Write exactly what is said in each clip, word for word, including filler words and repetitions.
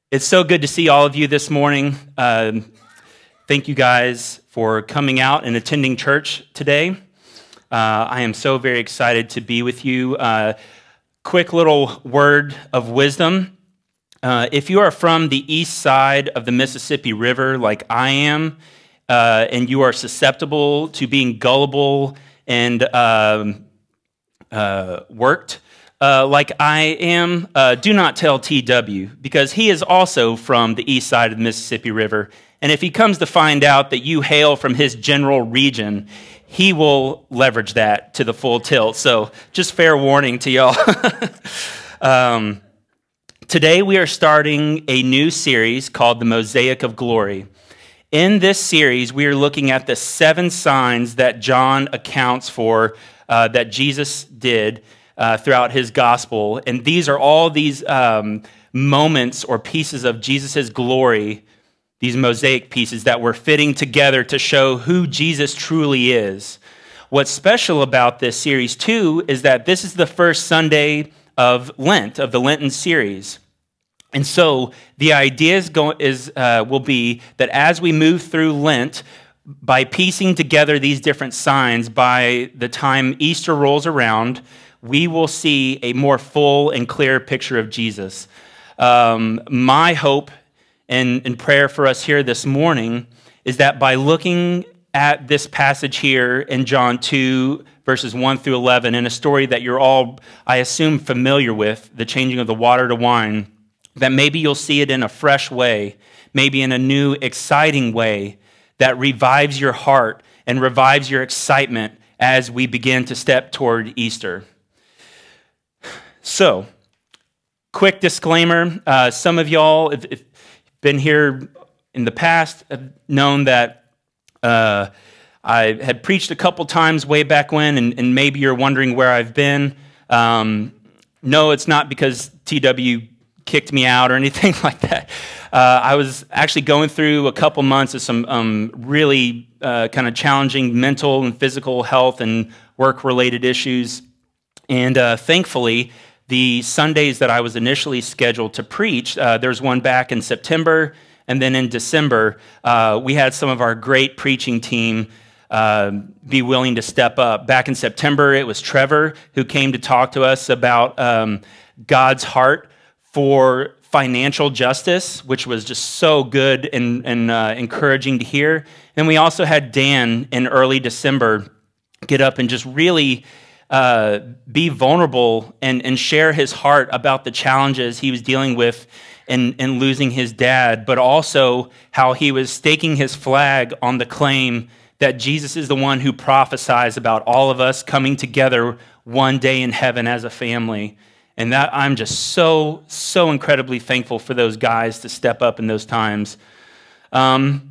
It's so good to see all of you this morning. Um, thank you guys for coming out and attending church today. Uh, I am so very excited to be with you. Uh, quick little word of wisdom. Uh, if you are from the east side of the Mississippi River like I am, uh, and you are susceptible to being gullible and um, uh, worked, Uh, like I am, uh, do not tell T W, because he is also from the east side of the Mississippi River. And if he comes to find out that you hail from his general region, he will leverage that to the full tilt. So just fair warning to y'all. um, today we are starting a new series called The Mosaic of Glory. In this series, we are looking at the seven signs that John accounts for uh, that Jesus did Uh, throughout his gospel. And these are all these um, moments or pieces of Jesus' glory, these mosaic pieces that we're fitting together to show who Jesus truly is. What's special about this series, too, is that this is the first Sunday of Lent, of the Lenten series. And so the idea is, go- is uh, will be that as we move through Lent, by piecing together these different signs, by the time Easter rolls around, we will see a more full and clear picture of Jesus. Um, my hope and, and prayer for us here this morning is that by looking at this passage here in John two, verses one through eleven, in a story that you're all, I assume, familiar with, the changing of the water to wine, that maybe you'll see it in a fresh way, maybe in a new, exciting way that revives your heart and revives your excitement as we begin to step toward Easter. So, quick disclaimer, uh, some of y'all, if, if been here in the past, have known that uh, I had preached a couple times way back when, and, and maybe you're wondering where I've been. Um, no, it's not because T W kicked me out or anything like that. Uh, I was actually going through a couple months of some um, really uh, kind of challenging mental and physical health and work-related issues, and uh, thankfully, the Sundays that I was initially scheduled to preach, uh, there's one back in September, and then in December, uh, we had some of our great preaching team uh, be willing to step up. Back in September, it was Trevor who came to talk to us about um, God's heart for financial justice, which was just so good and, and uh, encouraging to hear. And we also had Dan in early December get up and just really Uh, be vulnerable and, and share his heart about the challenges he was dealing with in, in losing his dad, but also how he was staking his flag on the claim that Jesus is the one who prophesies about all of us coming together one day in heaven as a family. And that I'm just so, so incredibly thankful for those guys to step up in those times. Um,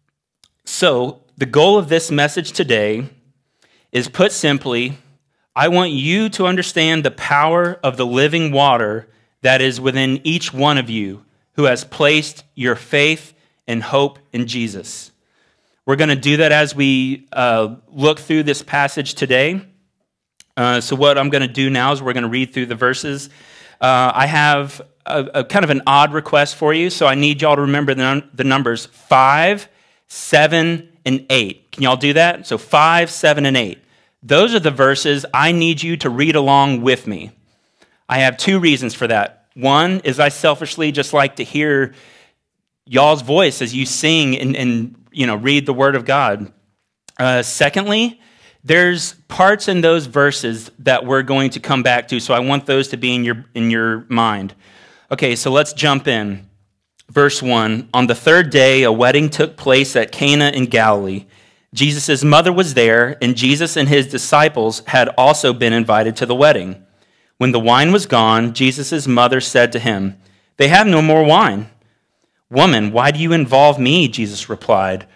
so the goal of this message today is, put simply, I want you to understand the power of the living water that is within each one of you who has placed your faith and hope in Jesus. We're going to do that as we uh, look through this passage today. Uh, so what I'm going to do now is we're going to read through the verses. Uh, I have a, a kind of an odd request for you, so I need y'all to remember the, num- the numbers five, seven, and eight. Can y'all do that? So five, seven, and eight. Those are the verses I need you to read along with me. I have two reasons for that. One is I selfishly just like to hear y'all's voice as you sing and, and you know read the Word of God. Uh, secondly, there's parts in those verses that we're going to come back to, so I want those to be in your in your mind. Okay, so let's jump in. Verse one, on the third day, a wedding took place at Cana in Galilee. Jesus' mother was there, and Jesus and his disciples had also been invited to the wedding. When the wine was gone, Jesus' mother said to him, "They have no more wine." "Woman, why do you involve me?" Jesus replied.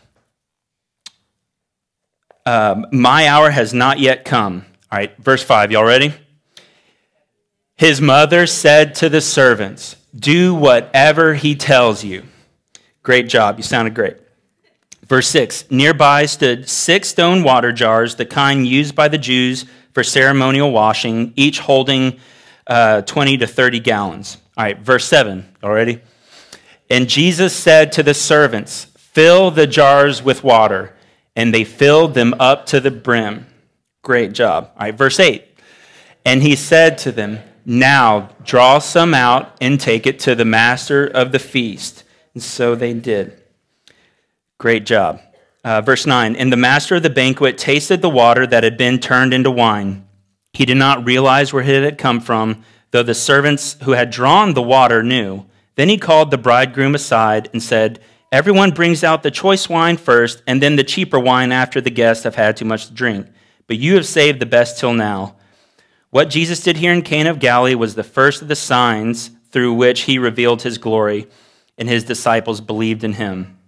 Um, "My hour has not yet come." All right, verse five, y'all ready? His mother said to the servants, "Do whatever he tells you." Great job, you sounded great. Verse six, nearby stood six stone water jars, the kind used by the Jews for ceremonial washing, each holding uh, twenty to thirty gallons. All right, verse seven, already? And Jesus said to the servants, "Fill the jars with water." And they filled them up to the brim. Great job. All right, verse eight. And he said to them, "Now draw some out and take it to the master of the feast." And so they did. Great job. Uh, verse nine. And the master of the banquet tasted the water that had been turned into wine. He did not realize where it had come from, though the servants who had drawn the water knew. Then he called the bridegroom aside and said, "Everyone brings out the choice wine first, and then the cheaper wine after the guests have had too much to drink. But you have saved the best till now." What Jesus did here in Cana of Galilee was the first of the signs through which he revealed his glory, and his disciples believed in him.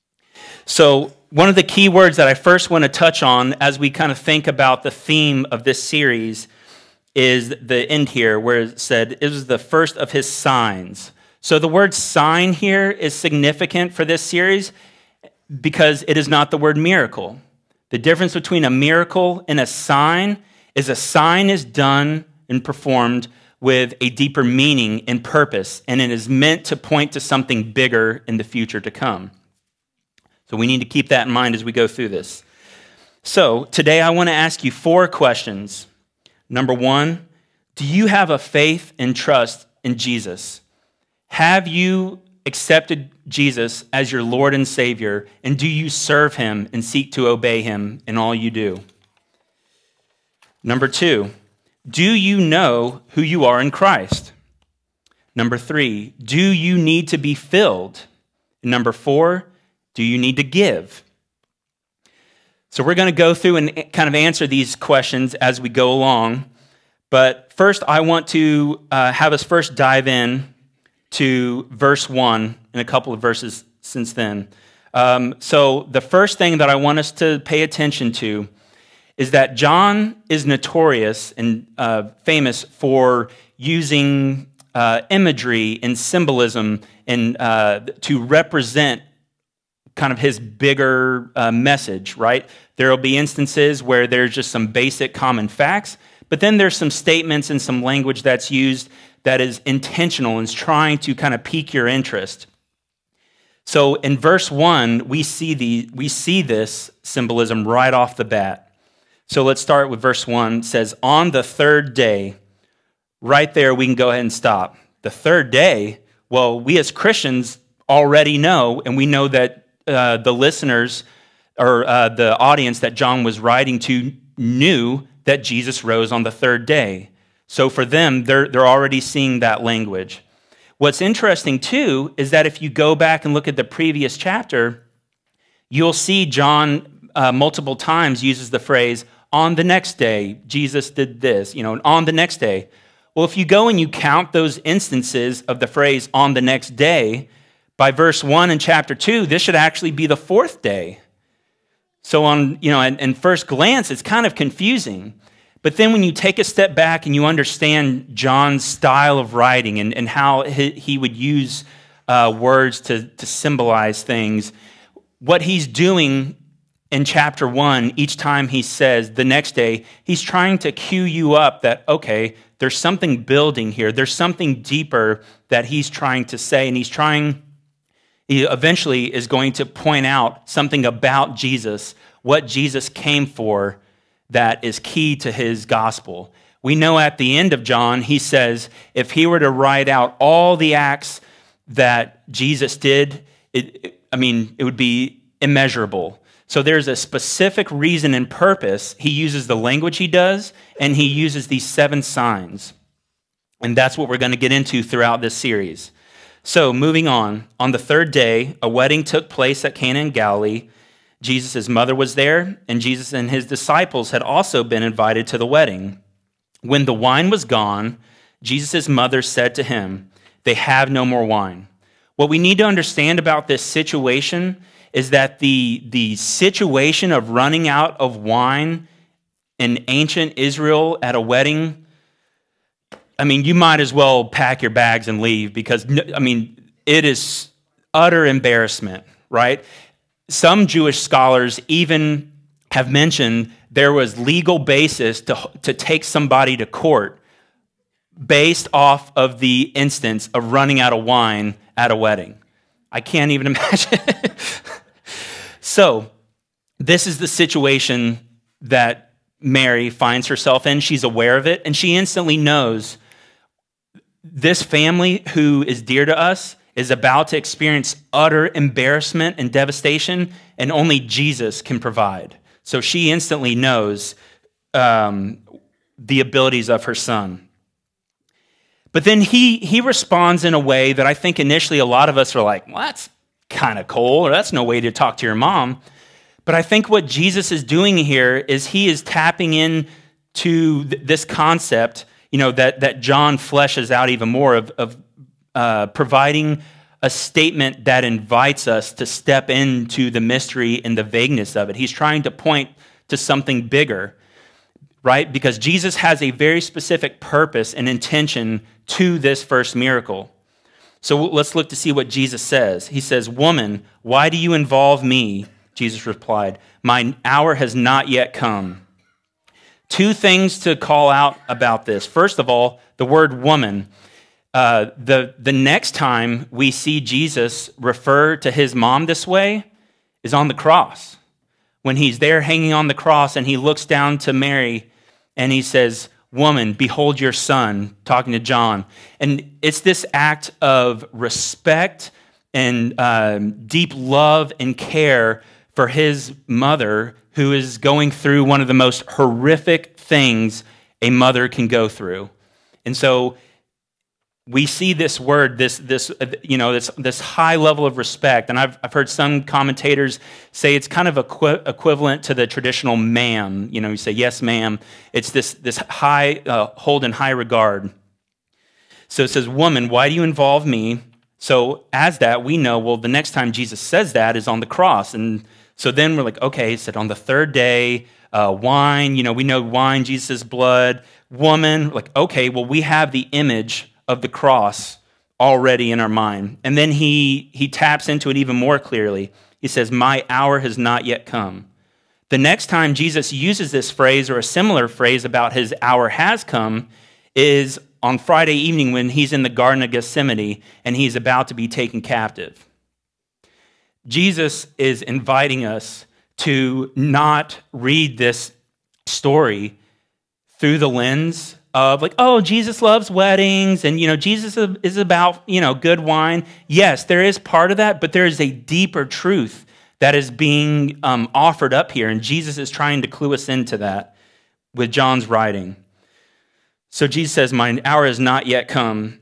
So one of the key words that I first want to touch on as we kind of think about the theme of this series is the end here, where it said it was the first of his signs. So the word sign here is significant for this series because it is not the word miracle. The difference between a miracle and a sign is a sign is done and performed with a deeper meaning and purpose, and it is meant to point to something bigger in the future to come. So we need to keep that in mind as we go through this. So today I want to ask you four questions. Number one, do you have a faith and trust in Jesus? Have you accepted Jesus as your Lord and Savior, and do you serve him and seek to obey him in all you do? Number two, do you know who you are in Christ? Number three, do you need to be filled? And number four, do you need to give? So we're going to go through and kind of answer these questions as we go along. But first, I want to uh, have us first dive in to verse one and a couple of verses since then. Um, so the first thing that I want us to pay attention to is that John is notorious and uh, famous for using uh, imagery and symbolism and uh, to represent kind of his bigger uh, message, right? There will be instances where there's just some basic common facts, but then there's some statements and some language that's used that is intentional and is trying to kind of pique your interest. So in verse one, we see the we see this symbolism right off the bat. So let's start with verse one. It says, "On the third day," right there we can go ahead and stop. The third day, well, we as Christians already know, and we know that uh, the listeners or uh, the audience that John was writing to knew that Jesus rose on the third day. So for them, they're, they're already seeing that language. What's interesting, too, is that if you go back and look at the previous chapter, you'll see John uh, multiple times uses the phrase, "On the next day, Jesus did this," you know, "on the next day." Well, if you go and you count those instances of the phrase "on the next day," by verse one in chapter two, this should actually be the fourth day. So on, you know, at, at first glance, it's kind of confusing. But then when you take a step back and you understand John's style of writing and, and how he, he would use uh, words to, to symbolize things, what he's doing in chapter one, each time he says the next day, he's trying to cue you up that, okay, there's something building here. There's something deeper that he's trying to say, and he's trying, he eventually is going to point out something about Jesus, what Jesus came for, that is key to his gospel. We know at the end of John, he says, if he were to write out all the acts that Jesus did, it, it, I mean, it would be immeasurable. So there's a specific reason and purpose. He uses the language he does, and he uses these seven signs. And that's what we're going to get into throughout this series. So moving on, on the third day, a wedding took place at Cana in Galilee. Jesus' mother was there, and Jesus and his disciples had also been invited to the wedding. When the wine was gone, Jesus' mother said to him, "They have no more wine." What we need to understand about this situation is that the, the situation of running out of wine in ancient Israel at a wedding, I mean, you might as well pack your bags and leave because, I mean, it is utter embarrassment, right? Some Jewish scholars even have mentioned there was legal basis to, to take somebody to court based off of the instance of running out of wine at a wedding. I can't even imagine. So this is the situation that Mary finds herself in. She's aware of it, and she instantly knows this family who is dear to us is about to experience utter embarrassment and devastation, and only Jesus can provide. So she instantly knows um, the abilities of her son. But then he he responds in a way that I think initially a lot of us are like, well, that's kind of cold, or that's no way to talk to your mom. But I think what Jesus is doing here is he is tapping in to th- this concept, you know, that, that John fleshes out even more of, of uh, providing a statement that invites us to step into the mystery and the vagueness of it. He's trying to point to something bigger, right? Because Jesus has a very specific purpose and intention to this first miracle. So let's look to see what Jesus says. He says, "Woman, why do you involve me?" Jesus replied, "My hour has not yet come." Two things to call out about this. First of all, the word woman. Uh, the, the next time we see Jesus refer to his mom this way is on the cross. When he's there hanging on the cross and he looks down to Mary and he says, "Woman, behold your son," talking to John. And it's this act of respect and um, deep love and care for his mother, who is going through one of the most horrific things a mother can go through. And so we see this word, this, this, you know, this, this high level of respect. And I've, I've heard some commentators say it's kind of equi- equivalent to the traditional ma'am. You know, you say, "Yes, ma'am." It's this, this high, uh, hold in high regard. So it says, "Woman, why do you involve me?" So as that, we know, well, the next time Jesus says that is on the cross. And so then we're like, okay, he said on the third day, uh, wine, you know, we know wine, Jesus' blood. Woman, like, okay, well, we have the image of the cross already in our mind. And then he he taps into it even more clearly. He says, "My hour has not yet come." The next time Jesus uses this phrase or a similar phrase about his hour has come is on Friday evening when he's in the Garden of Gethsemane and he's about to be taken captive. Jesus is inviting us to not read this story through the lens of like, oh, Jesus loves weddings and, you know, Jesus is about, you know, good wine. Yes, there is part of that, but there is a deeper truth that is being um, offered up here, and Jesus is trying to clue us into that with John's writing. So Jesus says, "My hour has not yet come."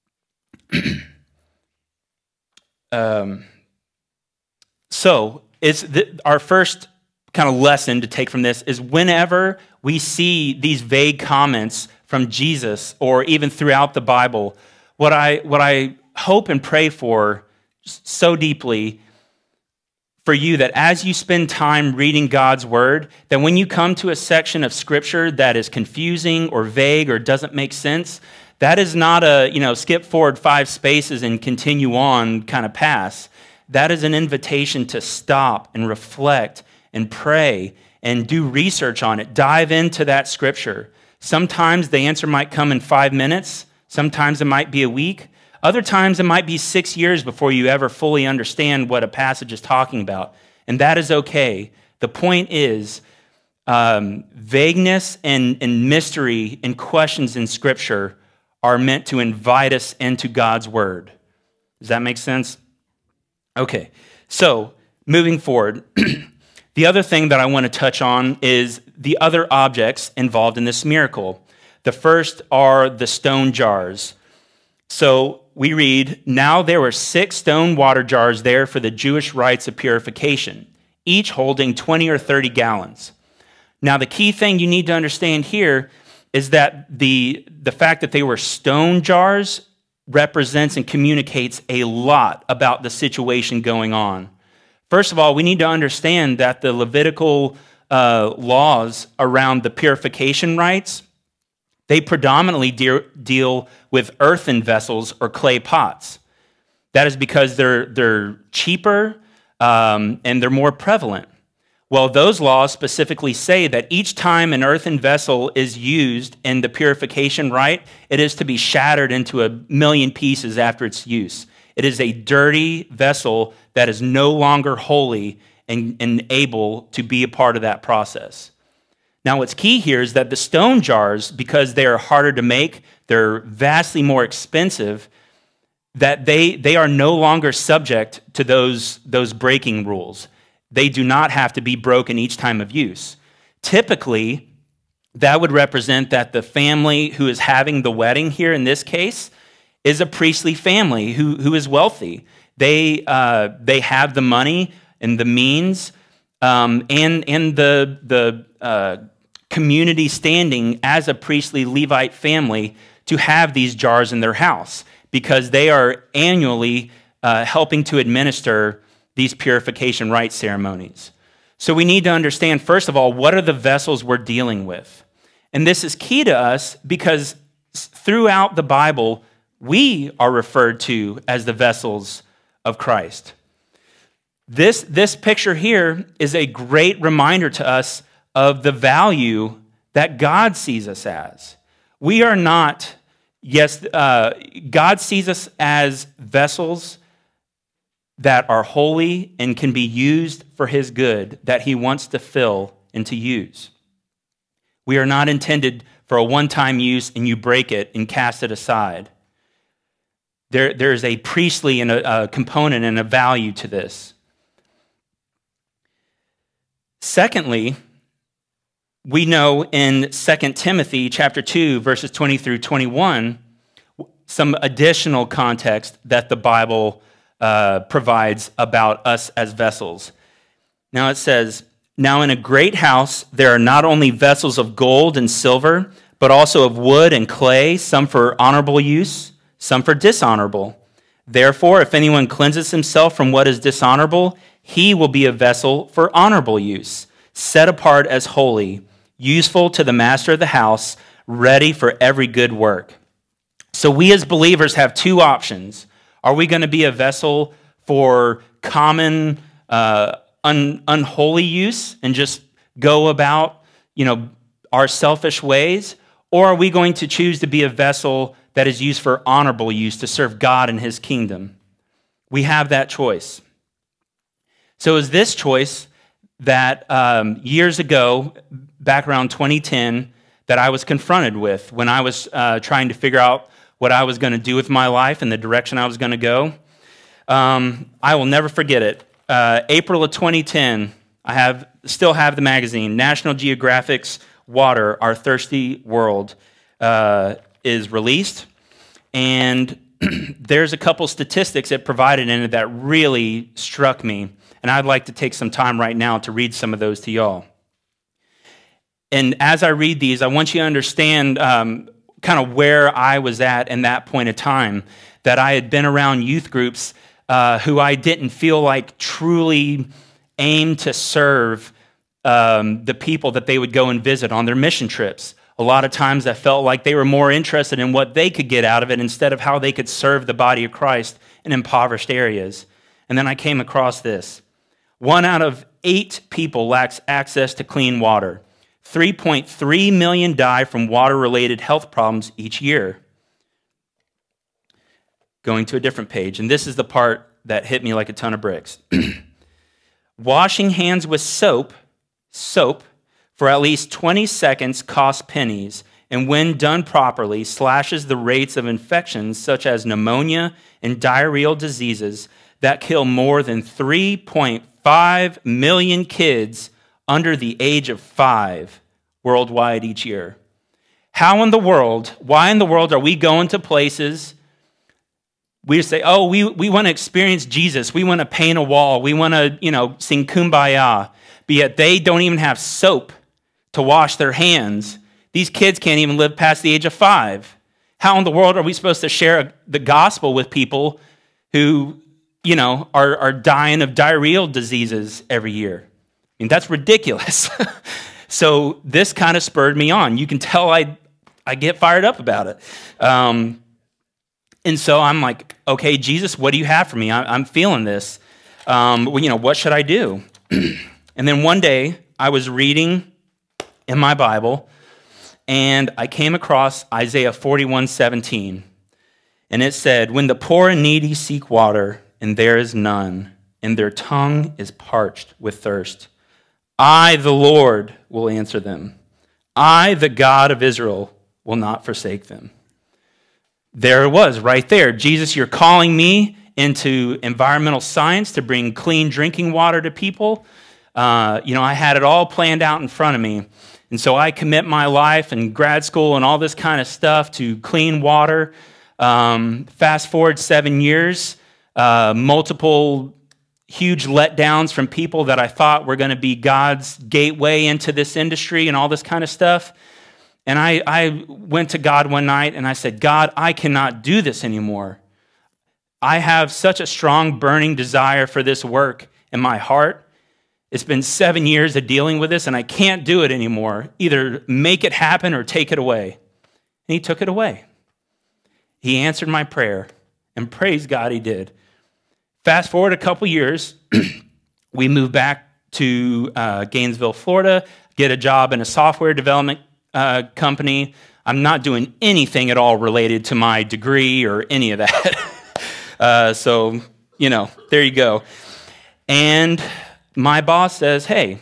um, so it's the, our first kind of lesson to take from this is whenever we see these vague comments from Jesus or even throughout the Bible, what I what I hope and pray for so deeply for you that as you spend time reading God's word, that when you come to a section of scripture that is confusing or vague or doesn't make sense, that is not a, you know, skip forward five spaces and continue on kind of pass. That is an invitation to stop and reflect and pray and do research on it. Dive into that scripture. Sometimes the answer might come in five minutes. Sometimes it might be a week. Other times it might be six years before you ever fully understand what a passage is talking about. And that is okay. The point is, um, vagueness and, and mystery and questions in Scripture are meant to invite us into God's Word. Does that make sense? Okay, so moving forward, the other thing that I want to touch on is the other objects involved in this miracle. The first are the stone jars. So we read, "Now there were six stone water jars there for the Jewish rites of purification, each holding twenty or thirty gallons. Now the key thing you need to understand here is that the, the fact that they were stone jars represents and communicates a lot about the situation going on. First of all, we need to understand that the Levitical uh, laws around the purification rites, they predominantly de- deal with earthen vessels or clay pots. That is because they're, they're cheaper um, and they're more prevalent. Well, those laws specifically say that each time an earthen vessel is used in the purification rite, it is to be shattered into a million pieces after its use. It is a dirty vessel that is no longer holy and, and able to be a part of that process. Now, what's key here is that the stone jars, because they are harder to make, they're vastly more expensive, that they, they are no longer subject to those, those breaking rules. They do not have to be broken each time of use. Typically, that would represent that the family who is having the wedding here in this case is a priestly family who, who is wealthy. They, uh, they have the money and the means um, and, and the, the uh, community standing as a priestly Levite family to have these jars in their house because they are annually uh, helping to administer these purification rite ceremonies. So we need to understand, first of all, what are the vessels we're dealing with? And this is key to us because throughout the Bible, we are referred to as the vessels of Christ. This, this picture here is a great reminder to us of the value that God sees us as. We are not, yes, uh, God sees us as vessels that are holy and can be used for his good, that he wants to fill and to use. We are not intended for a one-time use and you break it and cast it aside. There, there is a priestly and a, a component and a value to this. Secondly, we know in Second Timothy chapter two, verses twenty through twenty-one, some additional context that the Bible uh, provides about us as vessels. Now it says, "Now in a great house there are not only vessels of gold and silver, but also of wood and clay, some for honorable use, some for dishonorable. Therefore, if anyone cleanses himself from what is dishonorable, he will be a vessel for honorable use, set apart as holy, useful to the master of the house, ready for every good work." So we as believers have two options. Are we going to be a vessel for common, uh, un- unholy use and just go about, you know, our selfish ways? Or are we going to choose to be a vessel that is used for honorable use to serve God and his kingdom? We have that choice. So is this choice that um, years ago, back around twenty ten, that I was confronted with when I was uh, trying to figure out what I was going to do with my life and the direction I was going to go. Um, I will never forget it. Uh, April of twenty ten, I have still have the magazine, National Geographic's Water, Our Thirsty World, uh, is released. And there's a couple statistics it provided in it that really struck me. And I'd like to take some time right now to read some of those to y'all. And as I read these, I want you to understand um, kind of where I was at in that point of time, that I had been around youth groups uh, who I didn't feel like truly aimed to serve um, the people that they would go and visit on their mission trips. A lot of times I felt like they were more interested in what they could get out of it instead of how they could serve the body of Christ in impoverished areas. And then I came across this. One out of eight people lacks access to clean water. three point three million die from water-related health problems each year. Going to a different page, and this is the part that hit me like a ton of bricks. Washing hands with soap, soap, for at least twenty seconds costs pennies, and when done properly, slashes the rates of infections such as pneumonia and diarrheal diseases that kill more than three point five million kids under the age of five worldwide each year. How in the world, why in the world are we going to places, we just say, oh, we, we want to experience Jesus, we want to paint a wall, we want to, you know, sing Kumbaya, but yet they don't even have soap to wash their hands. These kids can't even live past the age of five. How in the world are we supposed to share the gospel with people who, you know, are, are dying of diarrheal diseases every year? I mean, that's ridiculous. So this kind of spurred me on. You can tell I, I get fired up about it. Um, and so I'm like, okay, Jesus, what do you have for me? I, I'm feeling this. Um, well, you know, what should I do? And then one day I was reading in my Bible and I came across Isaiah forty-one seventeen. And it said, when the poor and needy seek water, and there is none, and their tongue is parched with thirst, I, the Lord, will answer them. I, the God of Israel, will not forsake them. There it was, right there. Jesus, you're calling me into environmental science to bring clean drinking water to people. Uh, you know, I had it all planned out in front of me. And so I commit my life and grad school and all this kind of stuff to clean water. Um, fast forward seven years, uh, multiple huge letdowns from people that I thought were going to be God's gateway into this industry and all this kind of stuff. And I, I went to God one night and I said, God, I cannot do this anymore. I have such a strong burning desire for this work in my heart. It's been seven years of dealing with this and I can't do it anymore. Either make it happen or take it away. And he took it away. He answered my prayer, and praise God he did. Fast forward a couple years, we moved back to uh, Gainesville, Florida, get a job in a software development uh, company. I'm not doing anything at all related to my degree or any of that. uh, so, you know, there you go. And my boss says, hey,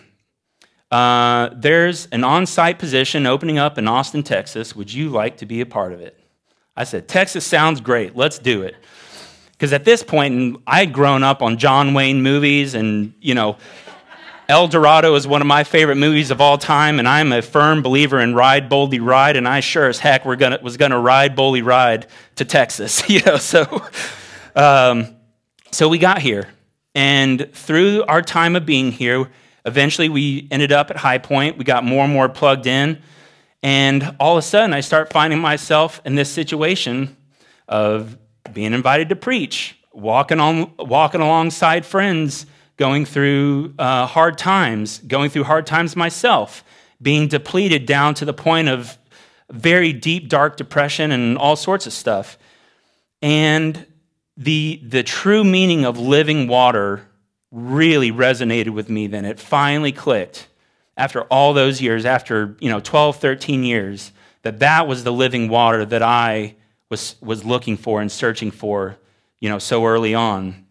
uh, there's an on-site position opening up in Austin, Texas. Would you like to be a part of it? I said, Texas sounds great. Let's do it. Because at this point, I had grown up on John Wayne movies, and, you know, El Dorado is one of my favorite movies of all time, and I'm a firm believer in ride, boldly ride, and I sure as heck were gonna, was going to ride, boldly ride to Texas, you know, so, um, so we got here. And through our time of being here, eventually we ended up at High Point. We got more and more plugged in. And all of a sudden, I start finding myself in this situation of being invited to preach, walking on, walking alongside friends, going through uh, hard times, going through hard times myself, being depleted down to the point of very deep, dark depression and all sorts of stuff. And the the true meaning of living water really resonated with me then. It finally clicked. After all those years, after, you know, twelve, thirteen years, that that was the living water that I was, was looking for and searching for, you know, so early on.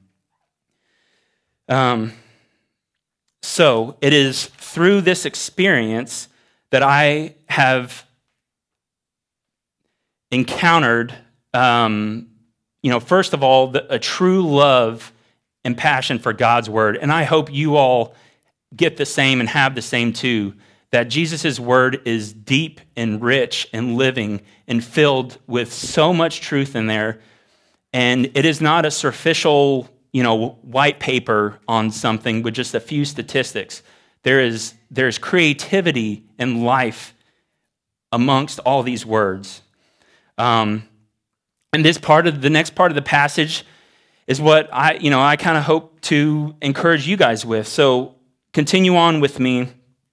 Um, so it is through this experience that I have encountered, um, you know, first of all, the, a true love and passion for God's word. And I hope you all get the same and have the same too, that Jesus' word is deep and rich and living and filled with so much truth in there. And it is not a superficial, you know, white paper on something with just a few statistics. There is there's creativity and life amongst all these words. Um, and this part of the next part of the passage is what I, you know, I kind of hope to encourage you guys with. So continue on with me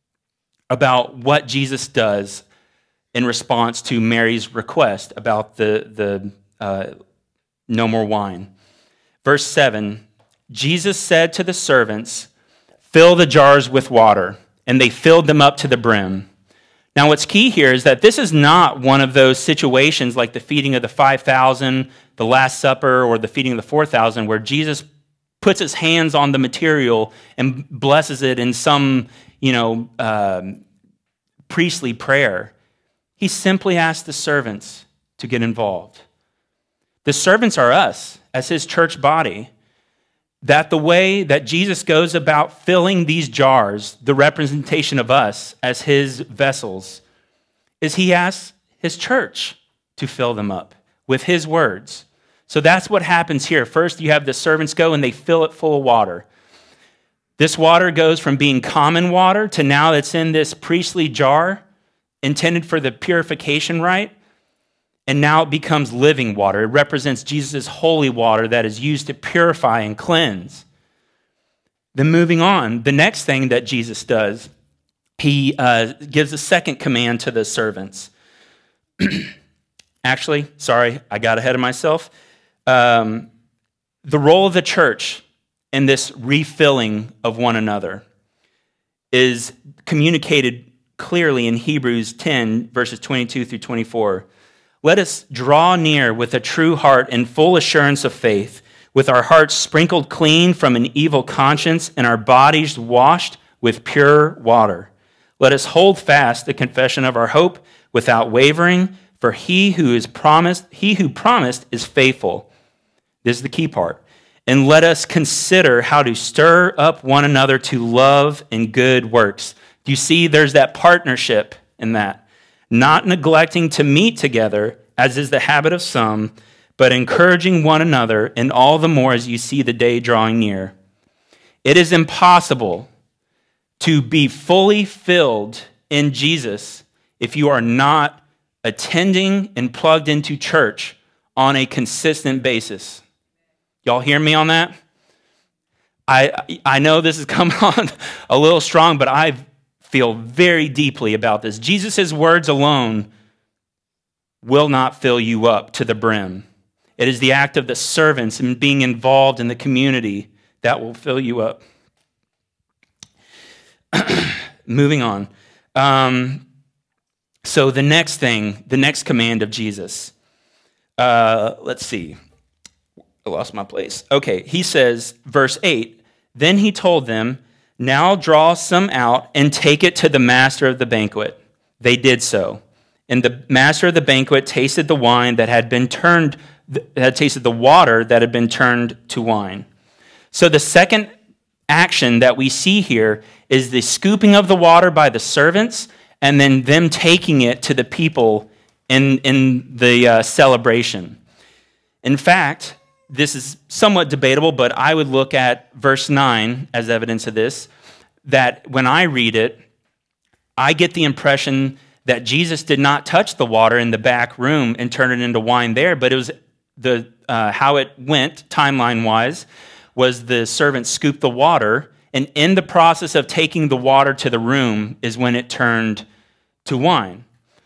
about what Jesus does in response to Mary's request about the, the uh, no more wine. Verse seven, Jesus said to the servants, fill the jars with water, and they filled them up to the brim. Now what's key here is that this is not one of those situations like the feeding of the five thousand, the Last Supper, or the feeding of the four thousand, where Jesus puts his hands on the material and blesses it in some, you know, um, priestly prayer. He simply asked the servants to get involved. The servants are us as his church body, that the way that Jesus goes about filling these jars, the representation of us as his vessels, is he asks his church to fill them up with his words. So that's what happens here. First, you have the servants go and they fill it full of water. This water goes from being common water to now it's in this priestly jar intended for the purification rite. And now it becomes living water. It represents Jesus' holy water that is used to purify and cleanse. Then moving on, the next thing that Jesus does, he uh, gives a second command to the servants. Actually, sorry, I got ahead of myself. Um, the role of the church in this refilling of one another is communicated clearly in Hebrews ten, verses twenty-two through twenty-four. Let us draw near with a true heart and full assurance of faith, with our hearts sprinkled clean from an evil conscience and our bodies washed with pure water. Let us hold fast the confession of our hope without wavering, for he who is promised, he who promised is faithful. This is the key part. And let us consider how to stir up one another to love and good works. Do you see there's that partnership in that? Not neglecting to meet together, as is the habit of some, but encouraging one another, and all the more as you see the day drawing near. It is impossible to be fully filled in Jesus if you are not attending and plugged into church on a consistent basis. Y'all hear me on that? I I know this is coming on a little strong, but I feel very deeply about this. Jesus' words alone will not fill you up to the brim. It is the act of the servants and being involved in the community that will fill you up. Moving on. Um, so the next thing, the next command of Jesus. Uh, let's see. I lost my place. Okay, he says, verse eight, then he told them, now draw some out and take it to the master of the banquet. They did so. And the master of the banquet tasted the wine that had been turned, had tasted the water that had been turned to wine. So the second action that we see here is the scooping of the water by the servants and then them taking it to the people in, in the uh, celebration. In fact, this is somewhat debatable, but I would look at verse nine as evidence of this, that when I read it, I get the impression that Jesus did not touch the water in the back room and turn it into wine there, but it was the uh, how it went, timeline-wise, was the servant scooped the water, and in the process of taking the water to the room is when it turned to wine.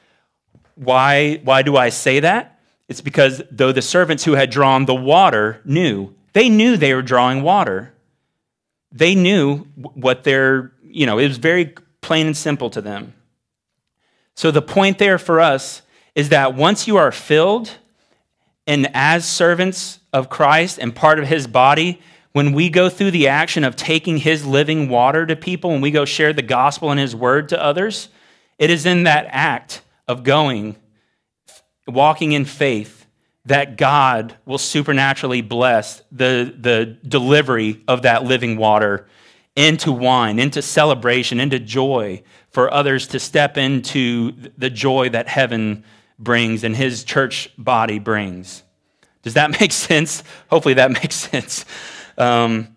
Why, why do I say that? It's because though the servants who had drawn the water knew, they knew they were drawing water. They knew what their, you know, it was very plain and simple to them. So the point there for us is that once you are filled, and as servants of Christ and part of his body, when we go through the action of taking his living water to people, and we go share the gospel and his word to others, it is in that act of going, walking in faith, that God will supernaturally bless the, the delivery of that living water into wine, into celebration, into joy, for others to step into the joy that heaven brings and his church body brings. Does that make sense? Hopefully that makes sense. Um,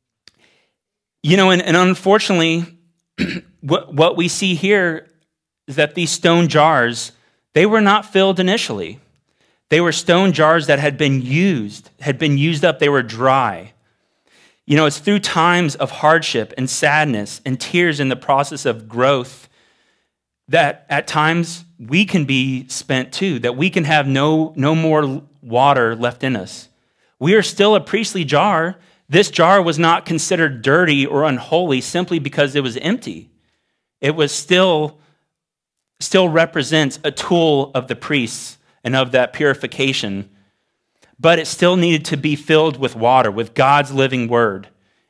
you know, and, and unfortunately, what, what we see here is that these stone jars, they were not filled initially. They were stone jars that had been used, had been used up. They were dry. You know, it's through times of hardship and sadness and tears in the process of growth that at times we can be spent too, that we can have no, no more water left in us. We are still a priestly jar. This jar was not considered dirty or unholy simply because it was empty. It was still, still represents a tool of the priests and of that purification, but it still needed to be filled with water, with God's living word,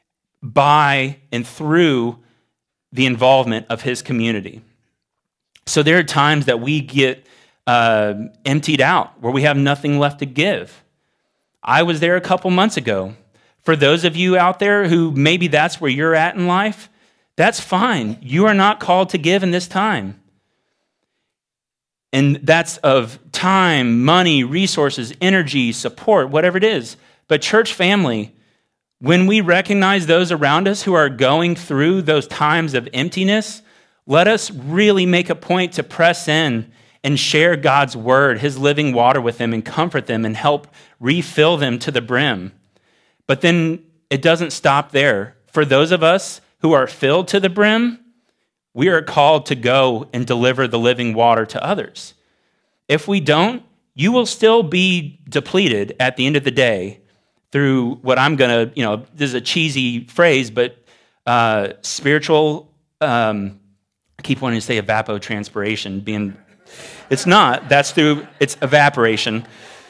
by and through the involvement of his community. So there are times that we get uh, emptied out, where we have nothing left to give. I was there a couple months ago. For those of you out there who maybe that's where you're at in life, that's fine. You are not called to give in this time. And that's of time, money, resources, energy, support, whatever it is. But church family, when we recognize those around us who are going through those times of emptiness, let us really make a point to press in and share God's word, his living water with them, and comfort them and help refill them to the brim. But then it doesn't stop there. For those of us who are filled to the brim, we are called to go and deliver the living water to others. If we don't, you will still be depleted at the end of the day through what I'm going to, you know, this is a cheesy phrase, but uh, spiritual, um, I keep wanting to say evapotranspiration, being, It's not. That's through, it's evaporation.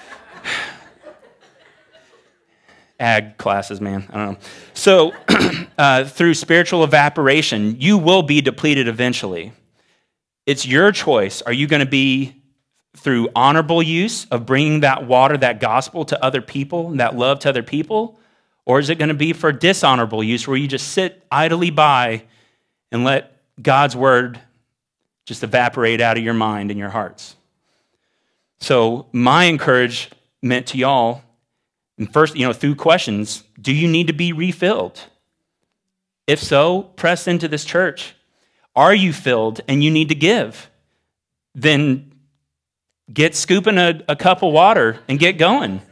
Ag classes, man. I don't know. So uh, through spiritual evaporation, you will be depleted eventually. It's your choice. Are you going to be through honorable use of bringing that water, that gospel to other people, that love to other people? Or is it going to be for dishonorable use where you just sit idly by and let God's word just evaporate out of your mind and your hearts? So my encouragement to y'all, and first, you know, through questions, do you need to be refilled? If so, press into this church. Are you filled and you need to give? Then get scooping a, a cup of water and get going.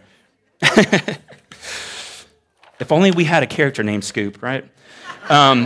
If only we had a character named Scoop, right? Um,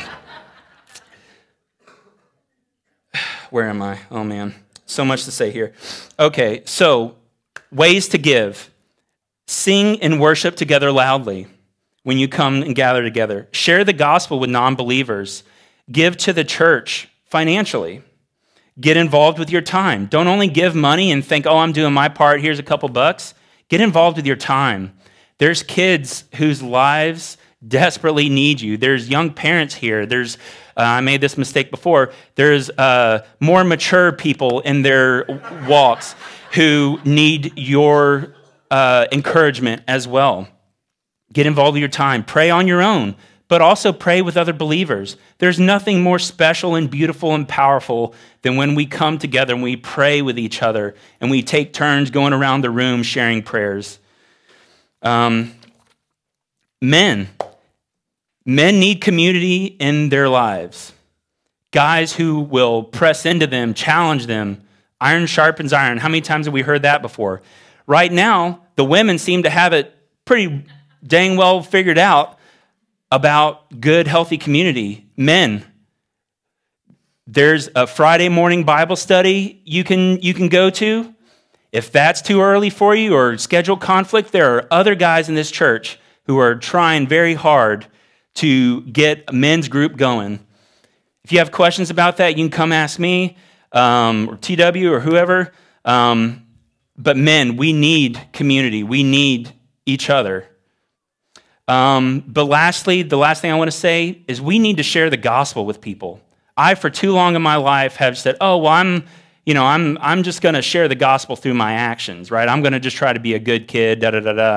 where am I? Oh, man. So much to say here. Okay, so ways to give. Sing and worship together loudly when you come and gather together. Share the gospel with non-believers. Give to the church financially. Get involved with your time. Don't only give money and think, oh, I'm doing my part, here's a couple bucks. Get involved with your time. There's kids whose lives desperately need you. There's young parents here. There's, uh, I made this mistake before, there's uh, more mature people in their walks who need your uh, encouragement as well. Get involved with your time. Pray on your own, but also pray with other believers. There's nothing more special and beautiful and powerful than when we come together and we pray with each other and we take turns going around the room sharing prayers. Um, men. Men need community in their lives. Guys who will press into them, challenge them. Iron sharpens iron. How many times have we heard that before? Right now, the women seem to have it pretty dang well figured out about good, healthy community. Men, there's a Friday morning Bible study you can, you can go to. If that's too early for you or schedule conflict, there are other guys in this church who are trying very hard to get a men's group going. If you have questions about that, you can come ask me um, or T W or whoever. Um, but men, we need community. We need each other. Um, but lastly, the last thing I want to say is we need to share the gospel with people. I, for too long in my life, have said, oh, well, I'm, you know, I'm, I'm just going to share the gospel through my actions, right? I'm going to just try to be a good kid, da, da, da, da.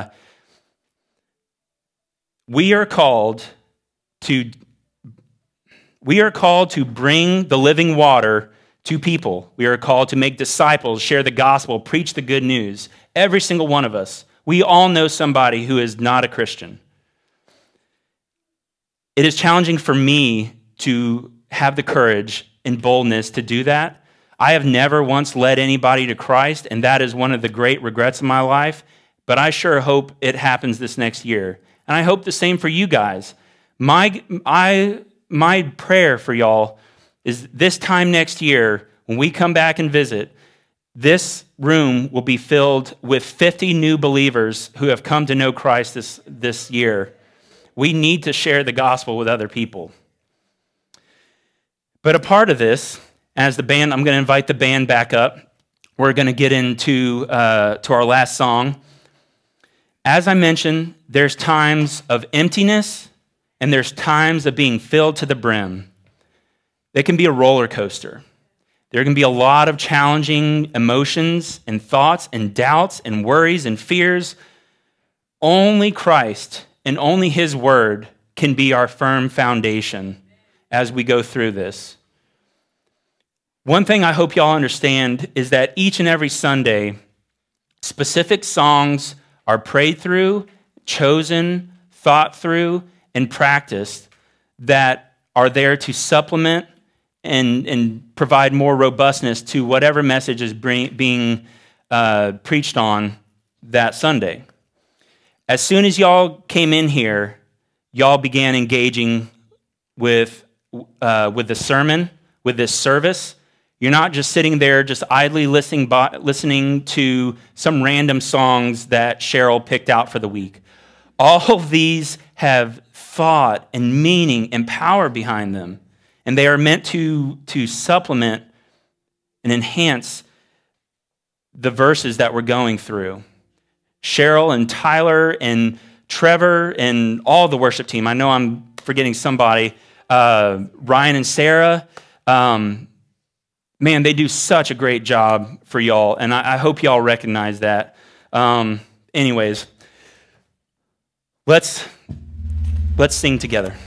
We are called to, we are called to bring the living water to people. We are called to make disciples, share the gospel, preach the good news. Every single one of us. We all know somebody who is not a Christian. It is challenging for me to have the courage and boldness to do that. I have never once led anybody to Christ, and that is one of the great regrets of my life, but I sure hope it happens this next year. And I hope the same for you guys. My, I, my prayer for y'all is this time next year, when we come back and visit, this room will be filled with fifty new believers who have come to know Christ this, this year. We need to share the gospel with other people. But a part of this, as the band, I'm going to invite the band back up. We're going to get into uh, to our last song. As I mentioned, there's times of emptiness and there's times of being filled to the brim. It can be a roller coaster. There can be a lot of challenging emotions and thoughts and doubts and worries and fears. Only Christ and only His Word can be our firm foundation as we go through this. One thing I hope y'all understand is that each and every Sunday, specific songs are prayed through, chosen, thought through, and practiced that are there to supplement and, and provide more robustness to whatever message is bring, being uh, preached on that Sunday. As soon as y'all came in here, y'all began engaging with, uh, with the sermon, with this service. You're not just sitting there just idly listening, by, listening to some random songs that Cheryl picked out for the week. All of these have thought and meaning and power behind them. And they are meant to, to supplement and enhance the verses that we're going through. Cheryl and Tyler and Trevor and all the worship team. I know I'm forgetting somebody. Uh, Ryan and Sarah. Um, man, they do such a great job for y'all, and I, I hope y'all recognize that. Um, anyways, let's let's sing together.